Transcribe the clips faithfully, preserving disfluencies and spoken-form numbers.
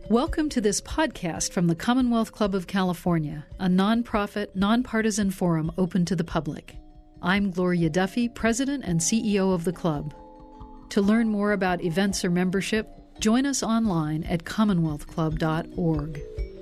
Welcome to this podcast from the Commonwealth Club of California, a nonprofit, nonpartisan forum open to the public. I'm Gloria Duffy, President and C E O of the club. To learn more about events or membership, join us online at commonwealth club dot org.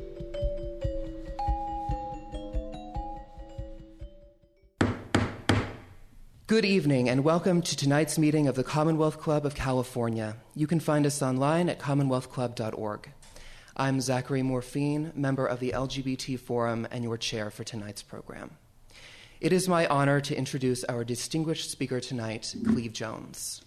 Good evening and welcome to tonight's meeting of the Commonwealth Club of California. You can find us online at commonwealth club dot org. I'm Zachary Morphine, member of the L G B T Forum and your chair for tonight's program. It is my honor to introduce our distinguished speaker tonight, Cleve Jones.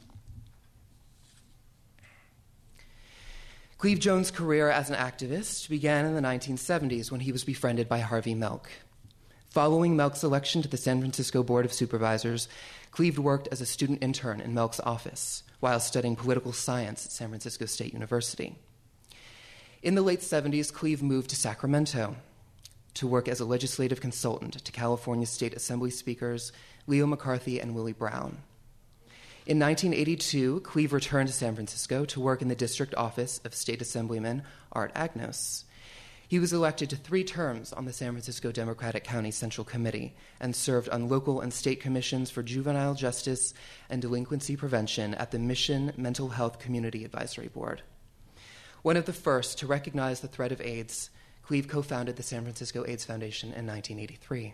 Cleve Jones' career as an activist began in the nineteen seventies when he was befriended by Harvey Milk. Following Milk's election to the San Francisco Board of Supervisors, Cleve worked as a student intern in Milk's office while studying political science at San Francisco State University. In the late seventies, Cleve moved to Sacramento to work as a legislative consultant to California State Assembly Speakers Leo McCarthy and Willie Brown. In nineteen eighty-two, Cleve returned to San Francisco to work in the district office of State Assemblyman Art Agnos. He was elected to three terms on the San Francisco Democratic County Central Committee and served on local and state commissions for juvenile justice and delinquency prevention at the Mission Mental Health Community Advisory Board. One of the first to recognize the threat of AIDS, Cleve co-founded the San Francisco AIDS Foundation in nineteen eighty-three.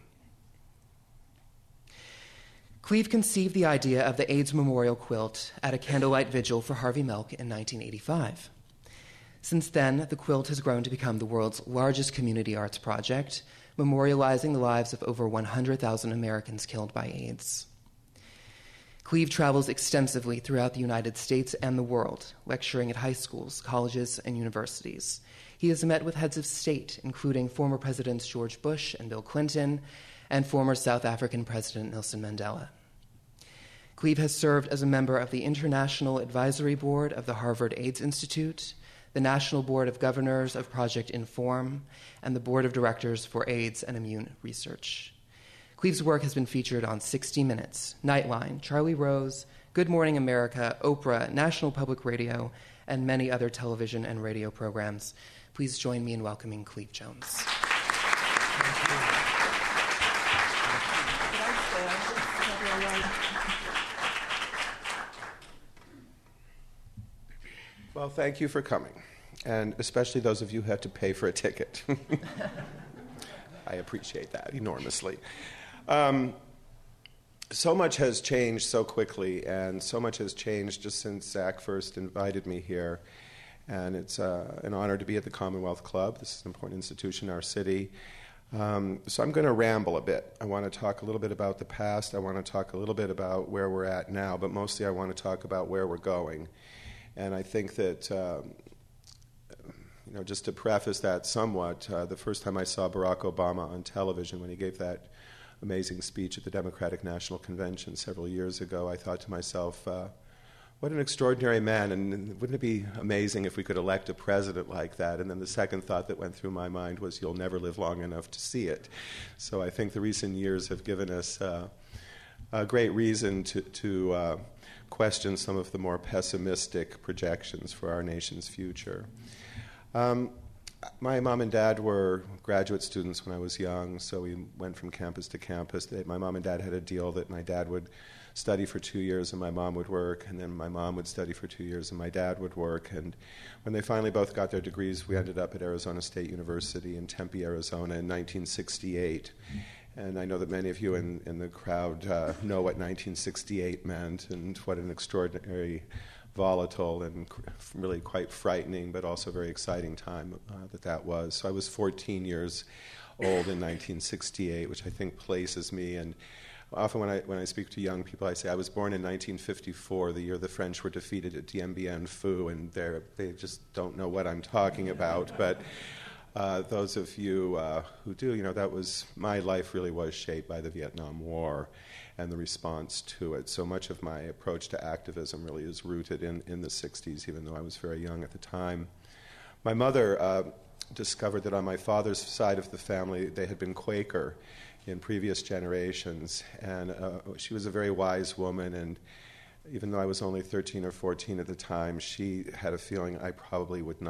Cleve conceived the idea of the AIDS Memorial Quilt at a candlelight vigil for Harvey Milk in nineteen eighty-five. Since then, the quilt has grown to become the world's largest community arts project, memorializing the lives of over one hundred thousand Americans killed by AIDS. Cleve travels extensively throughout the United States and the world, lecturing at high schools, colleges, and universities. He has met with heads of state, including former Presidents George Bush and Bill Clinton, and former South African President Nelson Mandela. Cleve has served as a member of the International Advisory Board of the Harvard AIDS Institute, the National Board of Governors of Project Inform, and the Board of Directors for AIDS and Immune Research. Cleve's work has been featured on sixty minutes, Nightline, Charlie Rose, Good Morning America, Oprah, National Public Radio, and many other television and radio programs. Please join me in welcoming Cleve Jones. Well, thank you for coming, and especially those of you who had to pay for a ticket. I appreciate that enormously. Um, so much has changed so quickly, and so much has changed just since Zach first invited me here, and it's uh, an honor to be at the Commonwealth Club. This is an important institution in our city. Um, so I'm going to ramble a bit. I want to talk a little bit about the past. I want to talk a little bit about where we're at now, but mostly I want to talk about where we're going. And I think that, um, you know, just to preface that somewhat, uh, the first time I saw Barack Obama on television when he gave that amazing speech at the Democratic National Convention several years ago, I thought to myself, uh, what an extraordinary man, and wouldn't it be amazing if we could elect a president like that? And then the second thought that went through my mind was, you'll never live long enough to see it. So I think the recent years have given us uh, a great reason to, to uh, question some of the more pessimistic projections for our nation's future. Um, my mom and dad were graduate students when I was young, so we went from campus to campus. They, my mom and dad had a deal that my dad would study for two years and my mom would work, and then my mom would study for two years and my dad would work. And when they finally both got their degrees, we ended up at Arizona State University in Tempe, Arizona in nineteen sixty-eight. And I know that many of you in, in the crowd uh, know what nineteen sixty-eight meant and what an extraordinary, volatile, and cr- really quite frightening, but also very exciting time uh, that that was. So I was fourteen years old in nineteen sixty-eight, which I think places me. And often when I when I speak to young people, I say I was born in nineteen fifty-four, the year the French were defeated at Dien Bien Phu, and they they just don't know what I'm talking about. But Uh, those of you uh, who do, you know, that was, my life really was shaped by the Vietnam War and the response to it. So much of my approach to activism really is rooted in, in the sixties, even though I was very young at the time. My mother uh, discovered that on my father's side of the family, they had been Quaker in previous generations, and uh, she was a very wise woman, and even though I was only thirteen or fourteen at the time, she had a feeling I probably would not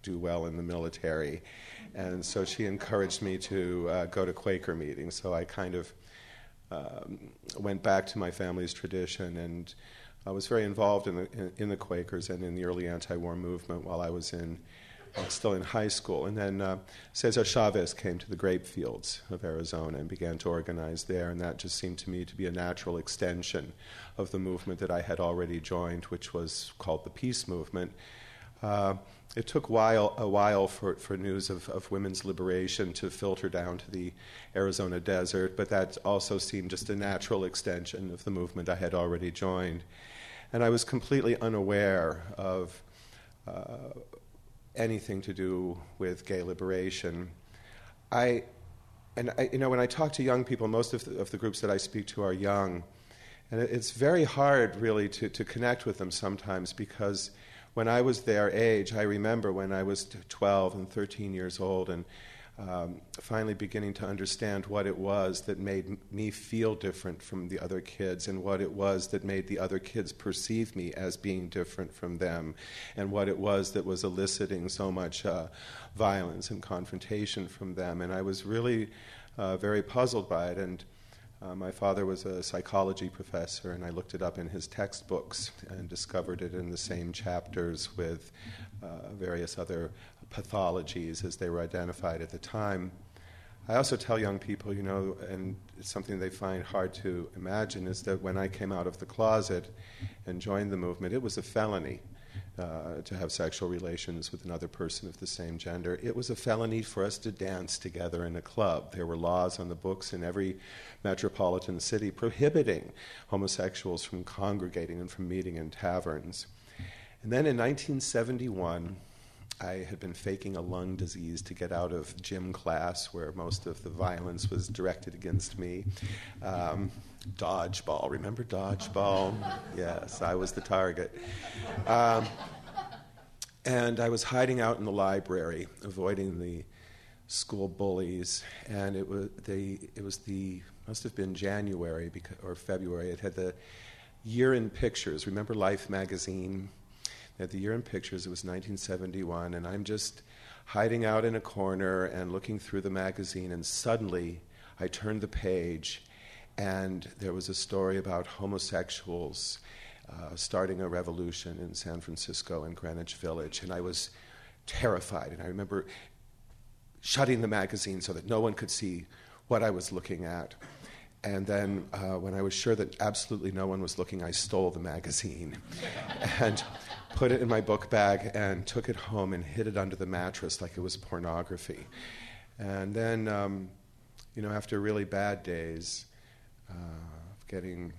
do well in the military. And so she encouraged me to uh, go to Quaker meetings. So I kind of um, went back to my family's tradition, and I was very involved in the, in, in the Quakers and in the early anti-war movement while I was in uh, still in high school. And then uh, Cesar Chavez came to the grape fields of Arizona and began to organize there, and that just seemed to me to be a natural extension of the movement that I had already joined, which was called the Peace Movement. Uh, it took while, a while for, for news of, of women's liberation to filter down to the Arizona desert, but that also seemed just a natural extension of the movement I had already joined. And I was completely unaware of uh, anything to do with gay liberation. I, and I, you know, when I talk to young people, most of the, of the groups that I speak to are young, and it, it's very hard, really, to, to connect with them sometimes, because when I was their age, I remember when I was twelve and thirteen years old, and um, finally beginning to understand what it was that made m- me feel different from the other kids, and what it was that made the other kids perceive me as being different from them, and what it was that was eliciting so much uh, violence and confrontation from them. And I was really uh, very puzzled by it. And Uh, my father was a psychology professor, and I looked it up in his textbooks and discovered it in the same chapters with uh, various other pathologies as they were identified at the time. I also tell young people, you know, and it's something they find hard to imagine, is that when I came out of the closet and joined the movement, it was a felony uh, to have sexual relations with another person of the same gender. It was a felony for us to dance together in a club. There were laws on the books in every metropolitan city prohibiting homosexuals from congregating and from meeting in taverns. And then in nineteen seventy-one, I had been faking a lung disease to get out of gym class where most of the violence was directed against me. Um, dodgeball, remember dodgeball? Yes, I was the target. Um, and I was hiding out in the library, avoiding the school bullies, and it was the it was the must have been January because, or February. It had the Year in Pictures. Remember Life magazine? At the Year in Pictures, it was nineteen seventy-one, and I'm just hiding out in a corner and looking through the magazine, and suddenly I turned the page, and there was a story about homosexuals uh, starting a revolution in San Francisco and Greenwich Village, and I was terrified. And I remember shutting the magazine so that no one could see what I was looking at. And then uh, when I was sure that absolutely no one was looking, I stole the magazine and put it in my book bag and took it home and hid it under the mattress like it was pornography. And then, um, you know, after really bad days uh, of getting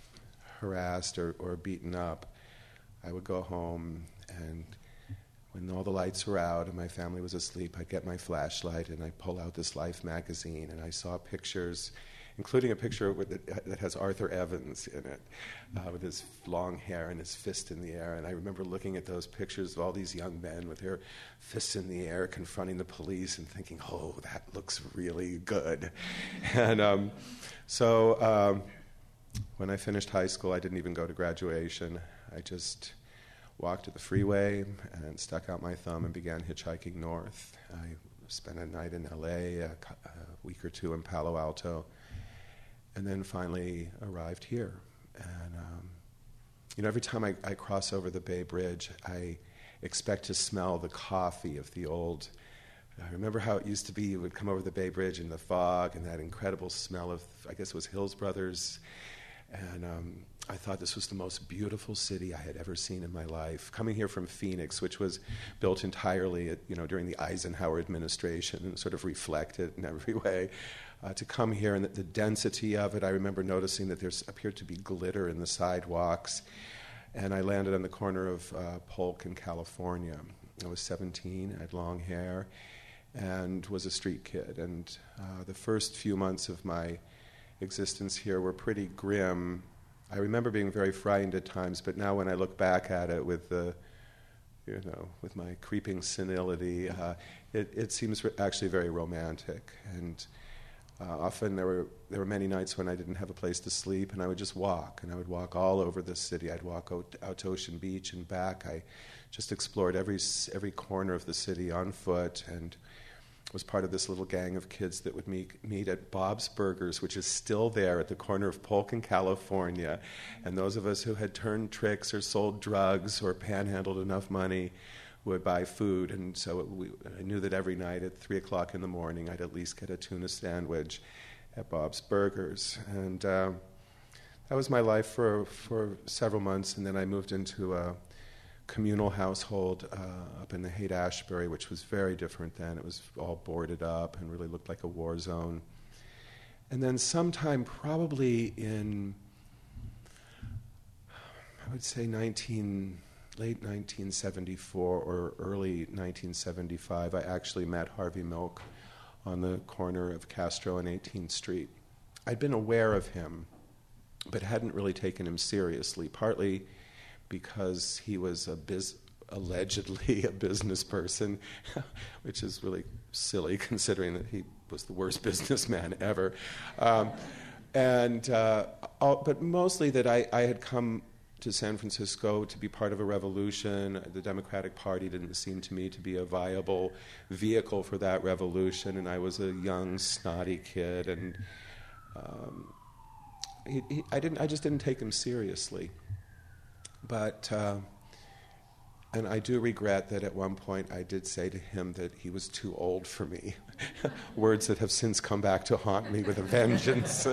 harassed or, or beaten up, I would go home, and when all the lights were out and my family was asleep, I'd get my flashlight and I'd pull out this Life magazine, and I saw pictures, including a picture with it, that has Arthur Evans in it, uh, with his long hair and his fist in the air. And I remember looking at those pictures of all these young men with their fists in the air confronting the police and thinking, oh, that looks really good. And um, so um, when I finished high school, I didn't even go to graduation. I just walked to the freeway and stuck out my thumb and began hitchhiking north. I spent a night in L A, a, a week or two in Palo Alto, and then finally arrived here. And, um, you know, every time I, I cross over the Bay Bridge, I expect to smell the coffee of the old... I remember how it used to be. You would come over the Bay Bridge in the fog and that incredible smell of, I guess it was Hills Brothers. And um, I thought this was the most beautiful city I had ever seen in my life. Coming here from Phoenix, which was built entirely at, you know, during the Eisenhower administration and sort of reflected in every way. Uh, to come here and the, the density of it, I remember noticing that there appeared to be glitter in the sidewalks. And I landed on the corner of uh, Polk in California. I was seventeen, I had long hair, and was a street kid. And uh, the first few months of my existence here were pretty grim. I remember being very frightened at times, but now when I look back at it with the, you know, with my creeping senility, uh, it, it seems re- actually very romantic. And Uh, often there were there were many nights when I didn't have a place to sleep, and I would just walk, and I would walk all over the city. I'd walk out, out to Ocean Beach and back. I just explored every every corner of the city on foot, and was part of this little gang of kids that would meet, meet at Bob's Burgers, which is still there at the corner of Polk and California. And those of us who had turned tricks or sold drugs or panhandled enough money would buy food. And so it, we, I knew that every night at three o'clock in the morning I'd at least get a tuna sandwich at Bob's Burgers. And uh, that was my life for, for several months. And then I moved into a communal household uh, up in the Haight-Ashbury, which was very different then. It was all boarded up and really looked like a war zone. And then sometime probably in, I would say nineteen, late nineteen seventy-four or early nineteen seventy-five, I actually met Harvey Milk on the corner of Castro and eighteenth Street. I'd been aware of him, but hadn't really taken him seriously, partly because he was a biz- allegedly a business person, which is really silly considering that he was the worst businessman ever. Um, and uh, all, but mostly that I, I had come to San Francisco to be part of a revolution. The Democratic Party didn't seem to me to be a viable vehicle for that revolution, and I was a young, snotty kid, and um, he, he, I didn't. I just didn't take him seriously. But, uh, and I do regret that at one point I did say to him that he was too old for me. Words that have since come back to haunt me with a vengeance.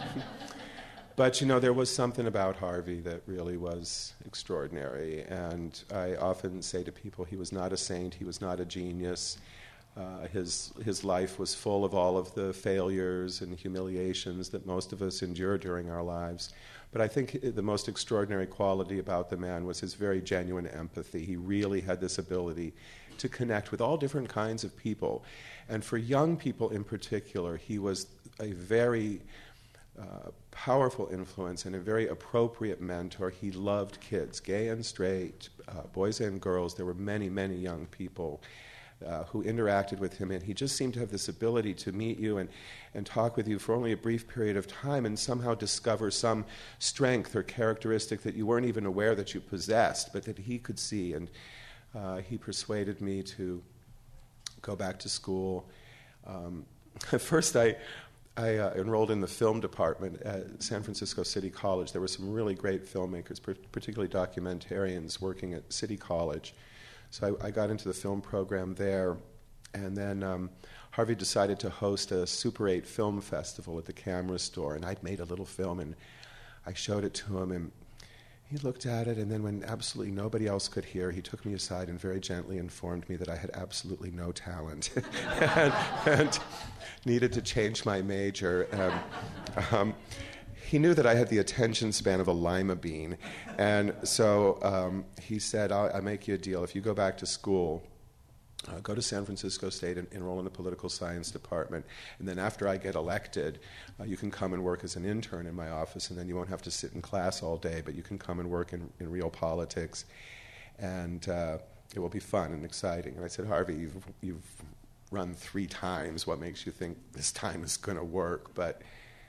But, you know, there was something about Harvey that really was extraordinary. And I often say to people he was not a saint, he was not a genius. Uh, his his life was full of all of the failures and humiliations that most of us endure during our lives. But I think the most extraordinary quality about the man was his very genuine empathy. He really had this ability to connect with all different kinds of people. And for young people in particular, he was a very uh, powerful influence and a very appropriate mentor. He loved kids, gay and straight, uh, boys and girls. There were many, many young people Uh, who interacted with him, and he just seemed to have this ability to meet you and, and talk with you for only a brief period of time and somehow discover some strength or characteristic that you weren't even aware that you possessed, but that he could see. And uh, he persuaded me to go back to school. Um, at first, I, I uh, enrolled in the film department at San Francisco City College. There were some really great filmmakers, particularly documentarians, working at City College. So I, I got into the film program there, and then um, Harvey decided to host a Super eight film festival at the Camera Store, and I'd made a little film, and I showed it to him, and he looked at it, and then when absolutely nobody else could hear, he took me aside and very gently informed me that I had absolutely no talent and, and needed to change my major. Um, um, He knew that I had the attention span of a lima bean, and so um, he said, I'll, I'll make you a deal. If you go back to school, uh, go to San Francisco State and enroll in the political science department, and then after I get elected, uh, you can come and work as an intern in my office, and then you won't have to sit in class all day, but you can come and work in, in real politics, and uh, it will be fun and exciting. And I said, Harvey, you've, you've run three times. What makes you think this time is going to work? But...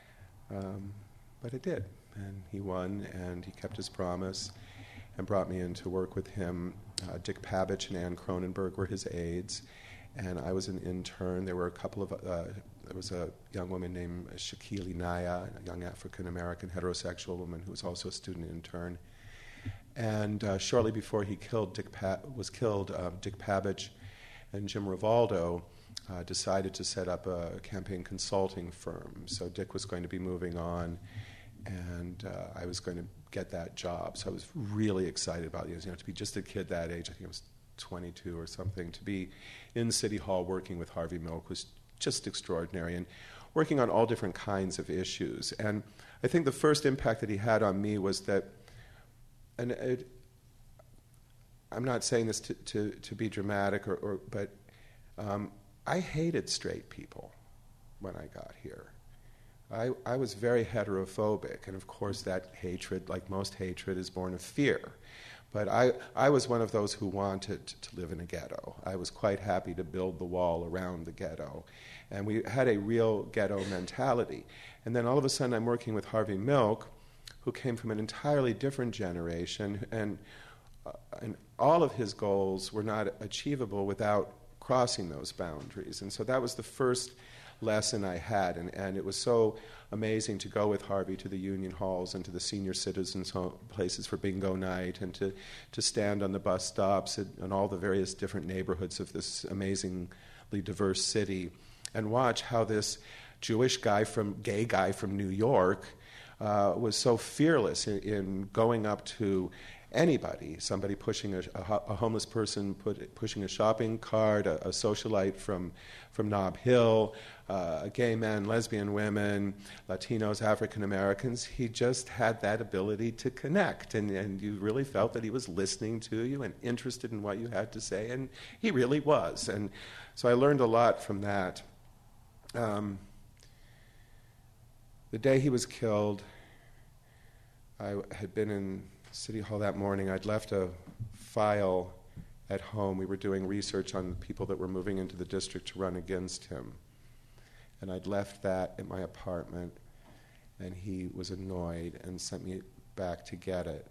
Um, But it did, and he won, and he kept his promise and brought me in to work with him. Uh, Dick Pabich and Ann Cronenberg were his aides, and I was an intern. There were a couple of, uh, there was a young woman named Shakili Naya, a young African-American heterosexual woman who was also a student intern. And uh, shortly before he killed Dick pa- was killed, uh, Dick Pabich and Jim Rivaldo uh, decided to set up a campaign consulting firm. So Dick was going to be moving on, and uh, I was going to get that job. So I was really excited about it. You know, to be just a kid that age, I think I was twenty-two or something, to be in City Hall working with Harvey Milk was just extraordinary, and working on all different kinds of issues. And I think the first impact that he had on me was that, and it, I'm not saying this to, to, to be dramatic, or, or but um, I hated straight people when I got here. I, I was very heterophobic, and of course that hatred, like most hatred, is born of fear. But I, I was one of those who wanted to live in a ghetto. I was quite happy to build the wall around the ghetto. And we had a real ghetto mentality. And then all of a sudden I'm working with Harvey Milk, who came from an entirely different generation, and, uh, and all of his goals were not achievable without crossing those boundaries. And so that was the first lesson I had, and, and it was so amazing to go with Harvey to the union halls and to the senior citizens' home, places for bingo night, and to, to stand on the bus stops in, in all the various different neighborhoods of this amazingly diverse city, and watch how this Jewish guy from, gay guy from New York uh, was so fearless in, in going up to anybody, somebody pushing a, a, a homeless person put, pushing a shopping cart, a, a socialite from, from Nob Hill, uh, gay men, lesbian women, Latinos, African Americans. He just had that ability to connect, and, and you really felt that he was listening to you and interested in what you had to say, and he really was. And so I learned a lot from that. Um, the day he was killed, I had been in City Hall that morning. I'd left a file at home. We were doing research on the people that were moving into the district to run against him. And I'd left that at my apartment, and he was annoyed and sent me back to get it.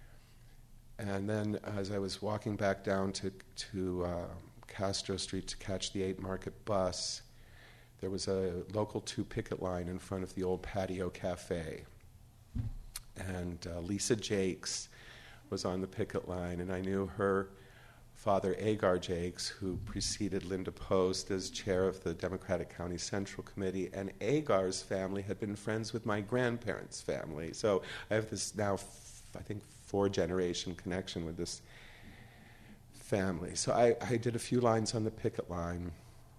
And then as I was walking back down to, to uh, Castro Street to catch the eight Market bus, there was a local two picket line in front of the old Patio Cafe. And uh, Lisa Jakes was on the picket line, and I knew her father, Agar Jakes, who preceded Linda Post as chair of the Democratic County Central Committee, and Agar's family had been friends with my grandparents' family. So I have this now, f- I think, four-generation connection with this family. So I, I did a few lines on the picket line.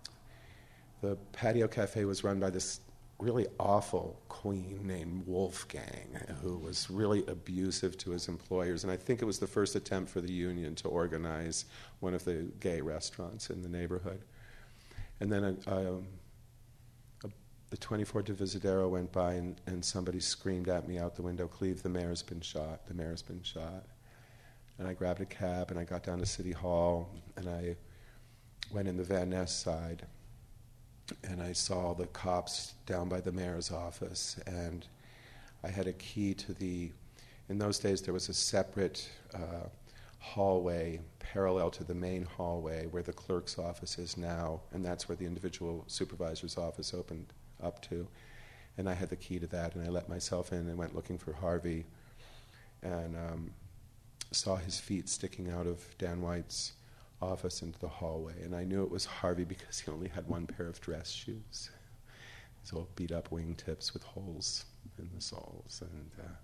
The Patio Cafe was run by this really awful queen named Wolfgang, who was really abusive to his employers. And I think it was the first attempt for the union to organize one of the gay restaurants in the neighborhood. And then a, a, a, the twenty-four Divisadero went by, and, and somebody screamed at me out the window, "Cleve, the mayor's been shot, the mayor's been shot." And I grabbed a cab, and I got down to City Hall, and I went in the Van Ness side. And I saw the cops down by the mayor's office, and I had a key to the, in those days there was a separate uh, hallway parallel to the main hallway where the clerk's office is now, and that's where the individual supervisor's office opened up to. And I had the key to that, and I let myself in and went looking for Harvey, and um, saw his feet sticking out of Dan White's office into the hallway, and I knew it was Harvey because he only had one pair of dress shoes, these old beat-up wingtips with holes in the soles. And uh,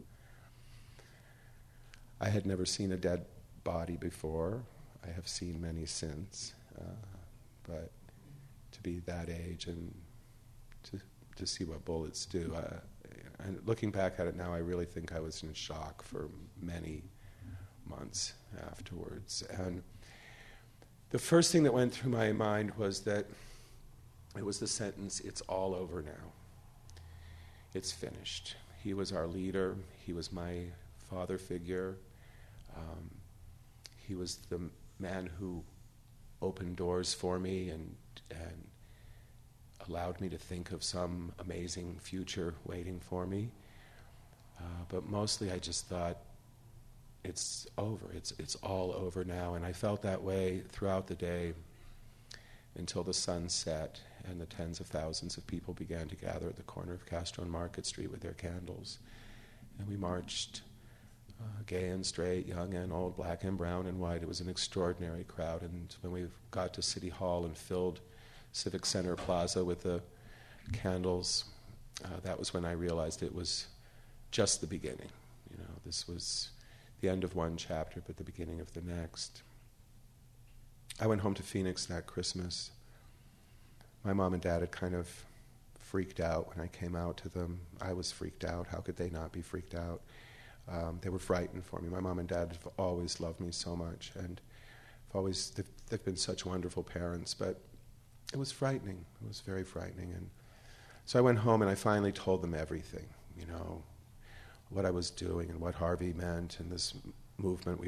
I had never seen a dead body before. I have seen many since, uh, but to be that age and to to see what bullets do, uh, and looking back at it now, I really think I was in shock for many months afterwards. And the first thing that went through my mind was that it was the sentence, "It's all over now. It's finished." He was our leader. He was my father figure. Um, he was the man who opened doors for me and, and allowed me to think of some amazing future waiting for me. Uh, but mostly I just thought, it's over. It's it's all over now. And I felt that way throughout the day until the sun set and the tens of thousands of people began to gather at the corner of Castro and Market Street with their candles. And we marched, uh, gay and straight, young and old, black and brown and white. It was an extraordinary crowd. And when we got to City Hall and filled Civic Center Plaza with the candles, uh, that was when I realized it was just the beginning. You know, this was the end of one chapter, but the beginning of the next. I went home to Phoenix that Christmas. My mom and dad had kind of freaked out when I came out to them. I was freaked out. How could they not be freaked out? Um, they were frightened for me. My mom and dad have always loved me so much, and I've always they've, they've been such wonderful parents, but it was frightening. It was very frightening. And so I went home and I finally told them everything, you know, what I was doing and what Harvey meant and this movement we were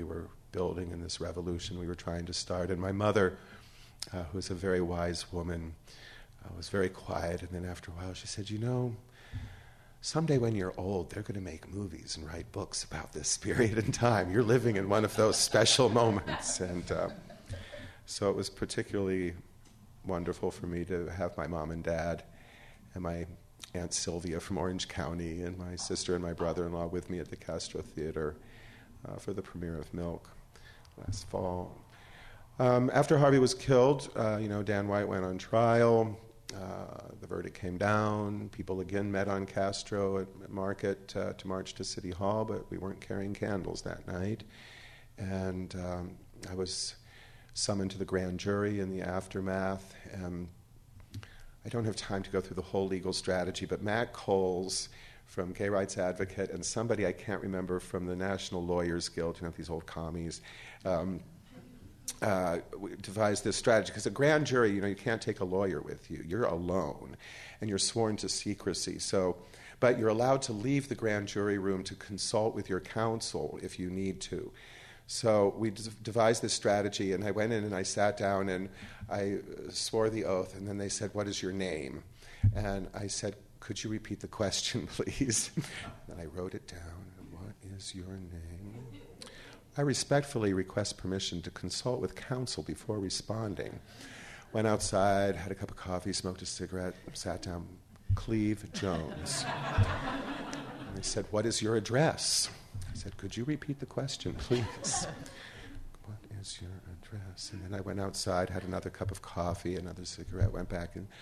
building and this revolution we were trying to start. And my mother, uh, who was a very wise woman, uh, was very quiet. And then after a while she said, you know, someday when you're old, they're going to make movies and write books about this period in time. You're living in one of those special moments. And uh, so it was particularly wonderful for me to have my mom and dad and my Aunt Sylvia from Orange County and my sister and my brother-in-law with me at the Castro Theater uh, for the premiere of Milk last fall. Um, after Harvey was killed, uh, you know, Dan White went on trial. Uh, the verdict came down. People again met on Castro at Market uh, to march to City Hall, but we weren't carrying candles that night. And um, I was summoned to the grand jury in the aftermath. And I don't have time to go through the whole legal strategy, but Matt Coles from Gay Rights Advocate and somebody I can't remember from the National Lawyers Guild, you know, these old commies, um, uh, devised this strategy. Because a grand jury, you know, you can't take a lawyer with you. You're alone, and you're sworn to secrecy. So, but you're allowed to leave the grand jury room to consult with your counsel if you need to. So we d- devised this strategy, and I went in and I sat down and I swore the oath, and then they said, what is your name? And I said, could you repeat the question, please? And I wrote it down. What is your name? I respectfully request permission to consult with counsel before responding. Went outside, had a cup of coffee, smoked a cigarette, sat down. Cleve Jones. And they said, what is your address? I said, could you repeat the question, please? What is your address? And then I went outside, had another cup of coffee, another cigarette, went back in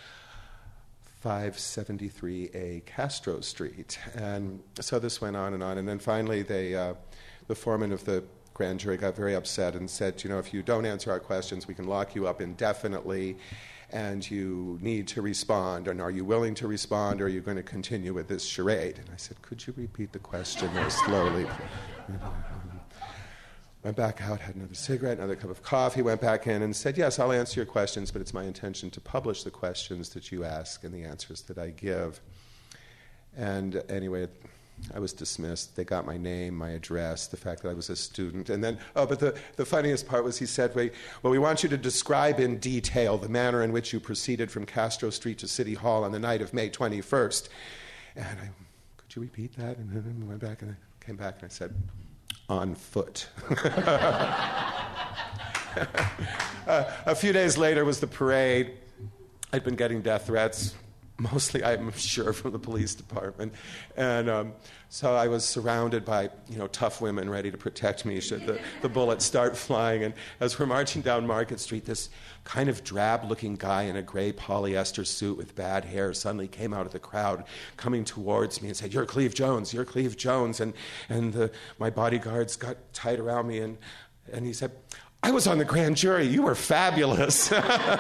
five seventy-three A Castro Street. And so this went on and on. And then finally, they, uh, the foreman of the grand jury got very upset and said, you know, if you don't answer our questions, we can lock you up indefinitely, and you need to respond. And are you willing to respond, or are you going to continue with this charade? And I said, could you repeat the question more slowly? Went back out, had another cigarette, another cup of coffee, went back in and said, yes, I'll answer your questions, but it's my intention to publish the questions that you ask and the answers that I give. And anyway, I was dismissed. They got my name, my address, the fact that I was a student. And then, oh, but the, the funniest part was he said, well, we want you to describe in detail the manner in which you proceeded from Castro Street to City Hall on the night of May twenty-first. And I, could you repeat that? And then I went back and I came back and I said, on foot. uh, a few days later was the parade. I'd been getting death threats, mostly, I'm sure, from the police department. And um, so I was surrounded by, you know, tough women ready to protect me should the, the bullets start flying. And as we're marching down Market Street, this kind of drab-looking guy in a gray polyester suit with bad hair suddenly came out of the crowd, coming towards me and said, you're Cleve Jones, you're Cleve Jones. And, and the, my bodyguards got tight around me, and, and he said, I was on the grand jury, you were fabulous.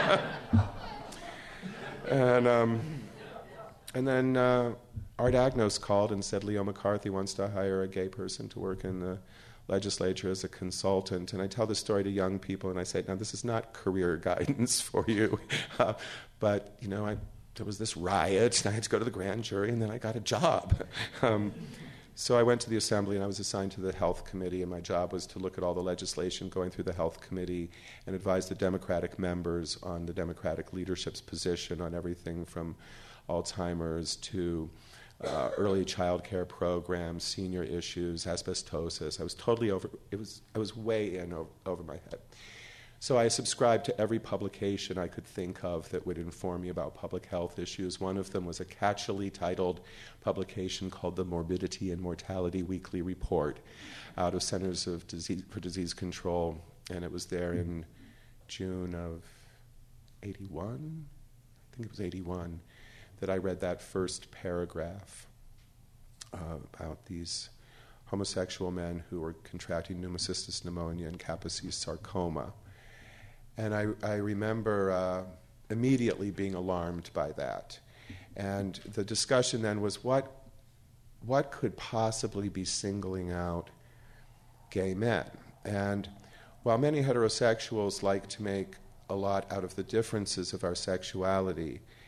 and... Um, And then uh, Art Agnos called and said Leo McCarthy wants to hire a gay person to work in the legislature as a consultant. And I tell this story to young people, and I say, now, this is not career guidance for you. Uh, but, you know, I, there was this riot, and I had to go to the grand jury, and then I got a job. um, so I went to the assembly, and I was assigned to the health committee, and my job was to look at all the legislation going through the health committee and advise the Democratic members on the Democratic leadership's position on everything from Alzheimer's to uh, early child care programs, senior issues, asbestosis. I was totally over, it was, I was way in over, over my head. So I subscribed to every publication I could think of that would inform me about public health issues. One of them was a catchily titled publication called the Morbidity and Mortality Weekly Report out of Centers of Disease, for Disease Control, and it was there in June of eighty-one, I think it was eighty-one, that I read that first paragraph uh, about these homosexual men who were contracting pneumocystis pneumonia and Kaposi's sarcoma. And I, I remember uh, immediately being alarmed by that. And the discussion then was what, what could possibly be singling out gay men? And while many heterosexuals like to make a lot out of the differences of our sexuality,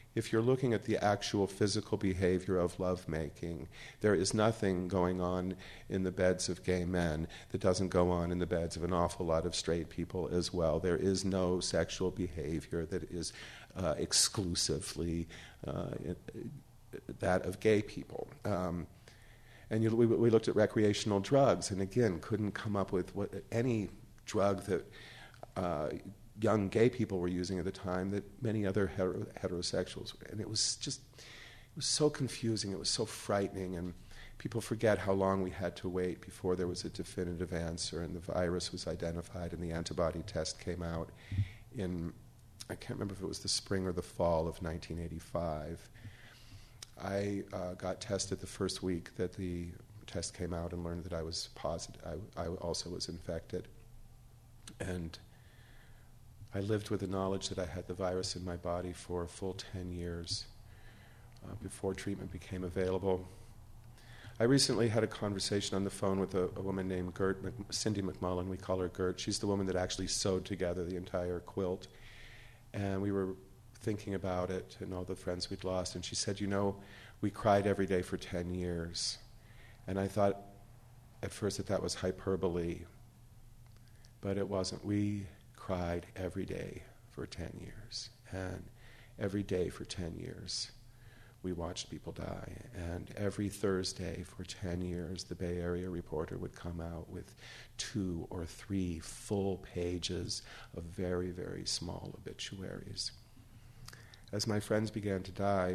if you're looking at the actual physical behavior of lovemaking, there is nothing going on in the beds of gay men that doesn't go on in the beds of an awful lot of straight people as well. There is no sexual behavior that is uh, exclusively uh, that of gay people. Um, and you, we, we looked at recreational drugs, and again, couldn't come up with what, any drug that uh, young gay people were using at the time that many other hetero- heterosexuals were. And it was just, it was so confusing, it was so frightening, and people forget how long we had to wait before there was a definitive answer, and the virus was identified, and the antibody test came out in, I can't remember if it was the spring or the fall of nineteen eighty-five. I uh, got tested the first week that the test came out and learned that I was positive. I, I also was infected. And I lived with the knowledge that I had the virus in my body for a full ten years uh, before treatment became available. I recently had a conversation on the phone with a, a woman named Gert, Mc, Cindy McMullen. We call her Gert. She's the woman that actually sewed together the entire quilt. And we were thinking about it and all the friends we'd lost. And she said, you know, we cried every day for ten years. And I thought at first that that was hyperbole. But it wasn't. We cried every day for ten years. And every day for ten years, we watched people die. And every Thursday for ten years, the Bay Area Reporter would come out with two or three full pages of very, very small obituaries. As my friends began to die,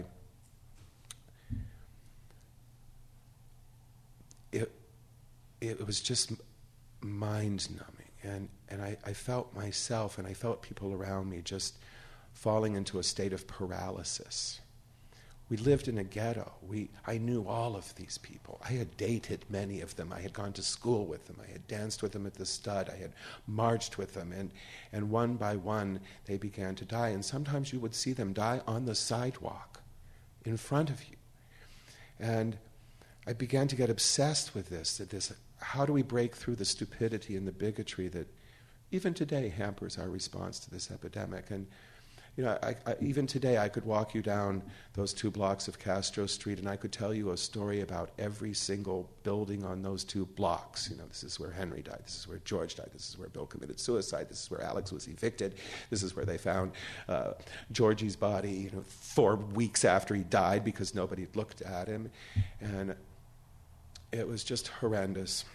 it, it was just mind-numbing. And, and I, I felt myself and I felt people around me just falling into a state of paralysis. We lived in a ghetto. We, I knew all of these people. I had dated many of them. I had gone to school with them. I had danced with them at the Stud. I had marched with them. And, and one by one, they began to die. And sometimes you would see them die on the sidewalk in front of you. And I began to get obsessed with this, that this, how do we break through the stupidity and the bigotry that even today hampers our response to this epidemic? And you know, I, I, even today I could walk you down those two blocks of Castro Street and I could tell you a story about every single building on those two blocks. You know, this is where Henry died. This is where George died. This is where Bill committed suicide. This is where Alex was evicted. This is where they found uh, Georgie's body, you know, four weeks after he died because nobody had looked at him. And it was just horrendous.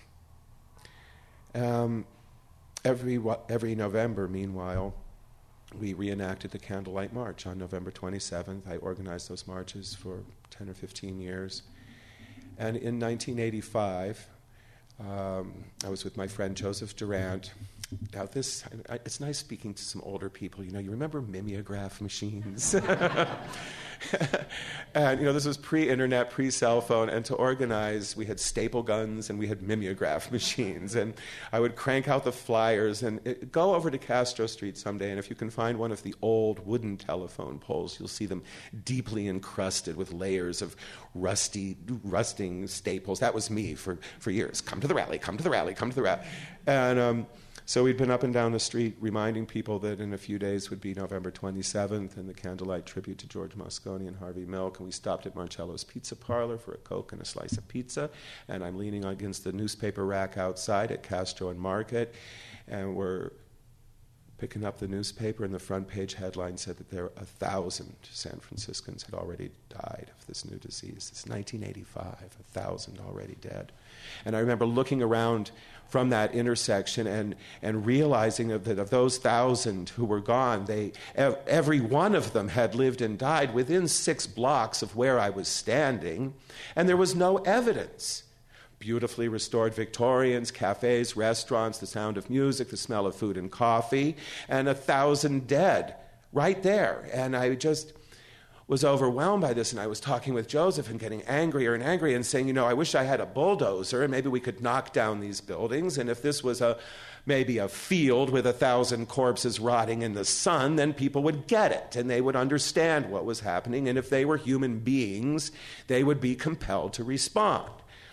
Um, every every November, meanwhile, we reenacted the Candlelight March on November twenty-seventh. I organized those marches for ten or fifteen years. And in nineteen eighty-five, um, I was with my friend Joseph Durant. Now this, I, I, it's nice speaking to some older people. You know, you remember mimeograph machines? And, you know, this was pre-internet, pre-cell phone, and to organize, we had staple guns and we had mimeograph machines. And I would crank out the flyers and it, go over to Castro Street someday, and if you can find one of the old wooden telephone poles, you'll see them deeply encrusted with layers of rusty, rusting staples. That was me for, for years. Come to the rally, come to the rally, come to the rally. And um, so we'd been up and down the street reminding people that in a few days would be November twenty-seventh and the candlelight tribute to George Moscone and Harvey Milk. And we stopped at Marcello's Pizza Parlor for a Coke and a slice of pizza. And I'm leaning against the newspaper rack outside at Castro and Market. And we're picking up the newspaper, and the front page headline said that there a thousand San Franciscans had already died of this new disease. It's nineteen eighty-five, a thousand already dead. And I remember looking around from that intersection and, and realizing that of those thousand who were gone, they every one of them had lived and died within six blocks of where I was standing, and there was no evidence. Beautifully restored Victorians, cafes, restaurants, the sound of music, the smell of food and coffee, and a thousand dead right there. And I just was overwhelmed by this, and I was talking with Joseph and getting angrier and angrier and saying, you know, I wish I had a bulldozer and maybe we could knock down these buildings, and if this was a maybe a field with a thousand corpses rotting in the sun, then people would get it and they would understand what was happening, and if they were human beings, they would be compelled to respond.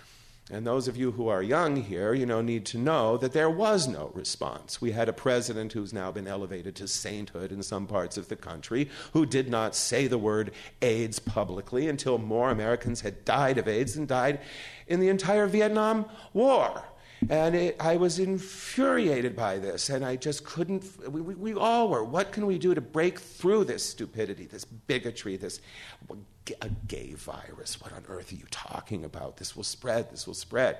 And those of you who are young here, you know, need to know that there was no response. We had a president who's now been elevated to sainthood in some parts of the country who did not say the word AIDS publicly until more Americans had died of AIDS than died in the entire Vietnam War. And it, I was infuriated by this, and I just couldn't, we, we, we all were. What can we do to break through this stupidity, this bigotry, this a gay virus? What on earth are you talking about? This will spread, this will spread.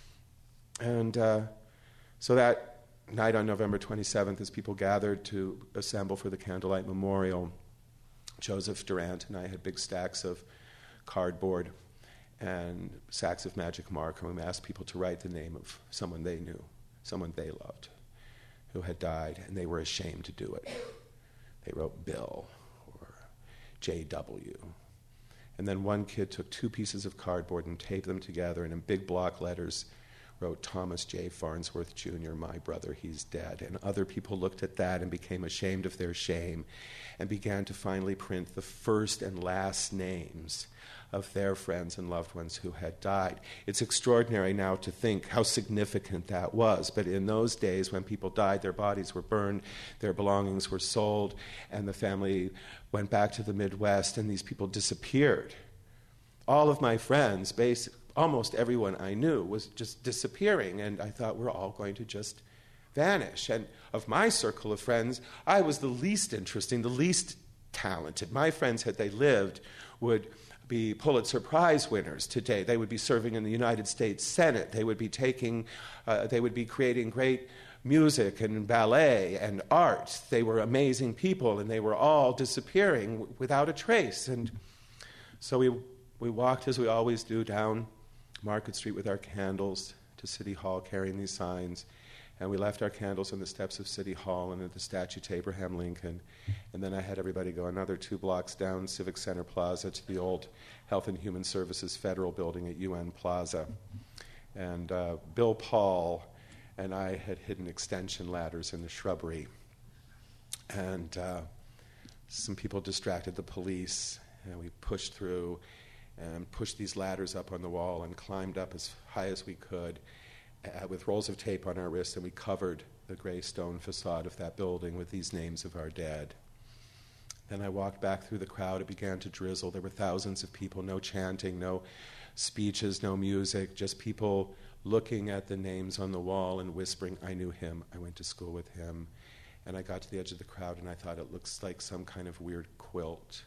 And uh, so that night on November twenty-seventh, as people gathered to assemble for the Candlelight Memorial, Joseph Durant and I had big stacks of cardboard and sacks of magic marker, and we asked people to write the name of someone they knew, someone they loved, who had died, and they were ashamed to do it. They wrote Bill or J W. And then one kid took two pieces of cardboard and taped them together, and in big block letters wrote Thomas J. Farnsworth Junior, my brother, he's dead. And other people looked at that and became ashamed of their shame and began to finally print the first and last names of their friends and loved ones who had died. It's extraordinary now to think how significant that was, but in those days when people died, their bodies were burned, their belongings were sold, and the family went back to the Midwest, and these people disappeared. All of my friends, basically, almost everyone I knew was just disappearing, and I thought we're all going to just vanish. And of my circle of friends, I was the least interesting, the least talented. My friends, had they lived, would be Pulitzer Prize winners today. They would be serving in the United States Senate. They would be taking, uh, they would be creating great music and ballet and art. They were amazing people, and they were all disappearing w- without a trace. And so we we walked, as we always do, down Market Street with our candles to City Hall, carrying these signs. And we left our candles on the steps of City Hall and at the statue to Abraham Lincoln. And then I had everybody go another two blocks down Civic Center Plaza to the old Health and Human Services Federal Building at U N Plaza. And uh, Bill Paul and I had hidden extension ladders in the shrubbery. And uh, some people distracted the police, and we pushed through and pushed these ladders up on the wall and climbed up as high as we could uh, with rolls of tape on our wrists, and we covered the gray stone facade of that building with these names of our dead. Then I walked back through the crowd. It began to drizzle. There were thousands of people, no chanting, no speeches, no music, just people looking at the names on the wall and whispering, I knew him, I went to school with him. And I got to the edge of the crowd, and I thought, it looks like some kind of weird quilt.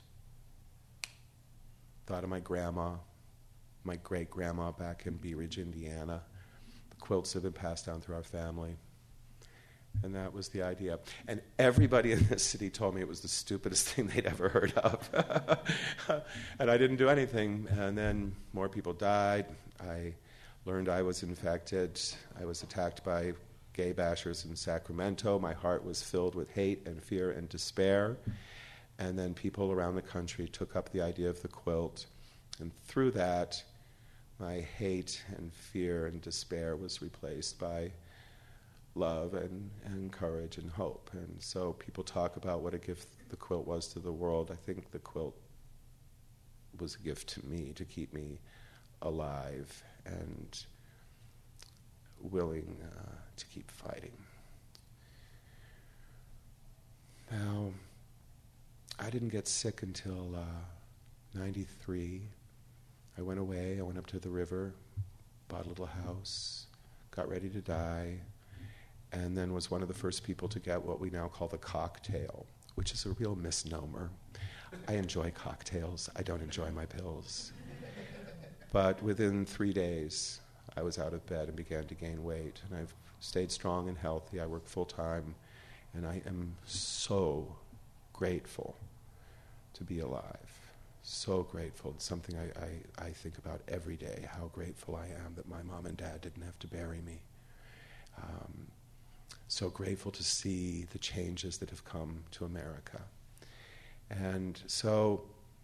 Thought of my grandma, my great-grandma back in Bee Ridge, Indiana. The quilts have been passed down through our family. And that was the idea. And everybody in this city told me it was the stupidest thing they'd ever heard of. And I didn't do anything. And then more people died. I learned I was infected. I was attacked by gay bashers in Sacramento. My heart was filled with hate and fear and despair. And then people around the country took up the idea of the quilt. And through that, my hate and fear and despair was replaced by love and, and courage and hope. And so people talk about what a gift the quilt was to the world. I think the quilt was a gift to me to keep me alive and willing uh, to keep fighting. Now, I didn't get sick until uh, ninety-three. I went away, I went up to the river, bought a little house, got ready to die, and then was one of the first people to get what we now call the cocktail, which is a real misnomer. I enjoy cocktails, I don't enjoy my pills. But within three days, I was out of bed and began to gain weight, and I've stayed strong and healthy. I work full-time, and I am so grateful to be alive. So grateful. It's something I, I, I think about every day, how grateful I am that my mom and dad didn't have to bury me. Um, so grateful to see the changes that have come to America. And so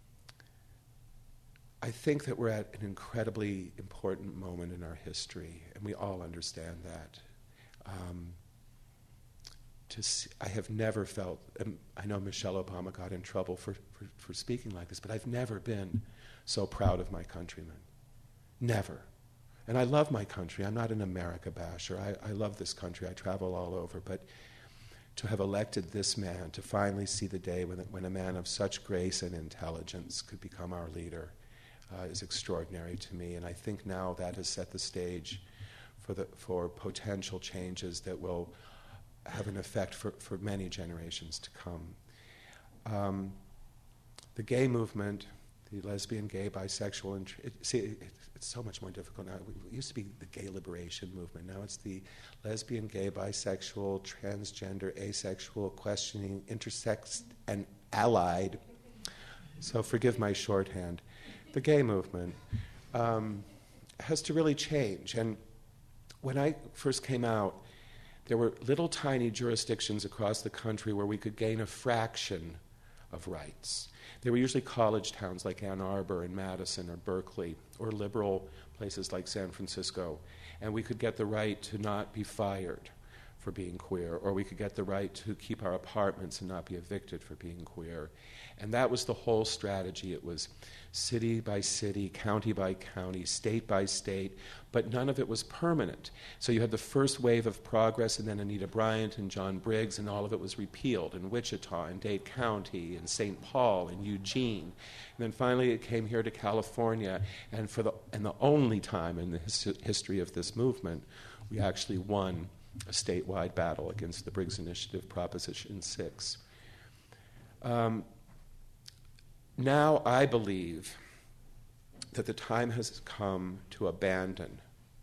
I think that we're at an incredibly important moment in our history, and we all understand that. Um, to see, I have never felt, um, I know Michelle Obama got in trouble for, for, for speaking like this, but I've never been so proud of my countrymen. Never. And I love my country. I'm not an America basher. I, I love this country. I travel all over. But to have elected this man, to finally see the day when, when a man of such grace and intelligence could become our leader, uh, is extraordinary to me. And I think now that has set the stage for, the, for potential changes that will have an effect for, for many generations to come. Um, the gay movement, the lesbian, gay, bisexual, and it, see, it, it's so much more difficult now. It used to be the gay liberation movement. Now it's the lesbian, gay, bisexual, transgender, asexual, questioning, intersex, and allied. So forgive my shorthand. The gay movement um, has to really change. And when I first came out, there were little tiny jurisdictions across the country where we could gain a fraction of rights. They were usually college towns like Ann Arbor and Madison or Berkeley, or liberal places like San Francisco. And we could get the right to not be fired for being queer, or we could get the right to keep our apartments and not be evicted for being queer. And that was the whole strategy. It was city by city, county by county, state by state, but none of it was permanent. So you had the first wave of progress, and then Anita Bryant and John Briggs, and all of it was repealed in Wichita, in Dade County, in Saint Paul, in Eugene. And then finally it came here to California, and for the and the only time in the his, history of this movement, we actually won a statewide battle against the Briggs Initiative, Proposition six. Um, Now I believe that the time has come to abandon